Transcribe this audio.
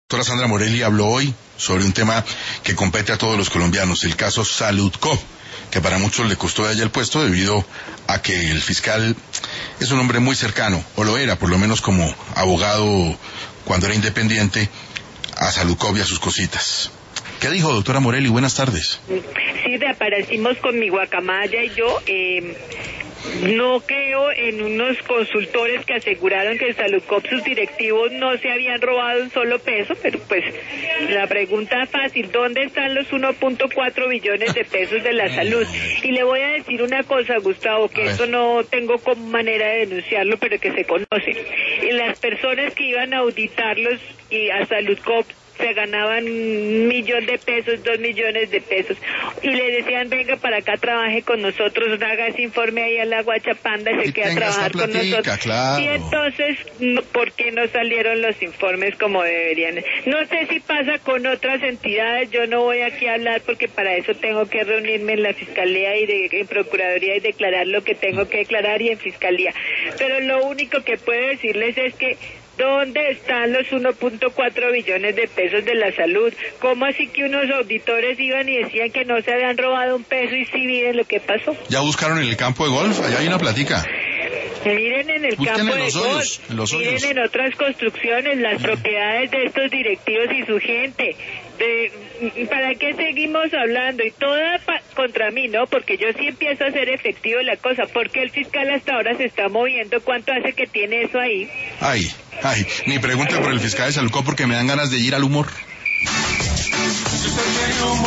Doctora Sandra Morelli habló hoy sobre un tema que compete a todos los colombianos, el caso Saludco, que para muchos le costó de ella el puesto debido a que el fiscal es un hombre muy cercano, o lo era, por lo menos como abogado cuando era independiente, a Saludco y a sus cositas. ¿Qué dijo, doctora Morelli? Buenas tardes. Sí, reaparecimos con mi guacamaya y yo. No creo en unos consultores que aseguraron que en Saludcop sus directivos no se habían robado un solo peso, pero pues la pregunta fácil, ¿dónde están los 1.4 billones de pesos de la salud? Y le voy a decir una cosa, Gustavo, que esto no tengo como manera de denunciarlo, pero que se conoce. Y las personas que iban a auditarlos y a Saludcop se ganaban 1 millón de pesos, 2 millones de pesos, y le decían, venga para acá, trabaje con nosotros, haga ese informe ahí a la Guachapanda y se queda a trabajar con nosotros. Claro. Y entonces, ¿por qué no salieron los informes como deberían? No sé si pasa con otras entidades, yo no voy aquí a hablar porque para eso tengo que reunirme en la Fiscalía y en Procuraduría y declarar lo que tengo que declarar y en Fiscalía. Pero lo único que puedo decirles es que ¿dónde están los 1.4 billones de pesos de la salud? ¿Cómo así que unos auditores iban y decían que no se habían robado un peso y sí, miren lo que pasó? ¿Ya buscaron en el campo de golf? Allá hay una platica. Miren en el campo de golf, miren en otras construcciones las propiedades de estos directivos y su gente. ¿Para qué seguimos hablando? Y toda contra mí, ¿no? Porque yo sí empiezo a hacer efectivo la cosa. ¿Por qué el fiscal hasta ahora se está moviendo? ¿Cuánto hace que tiene eso ahí? Ay, ni pregunte por el fiscal de Saludco porque me dan ganas de ir al humor.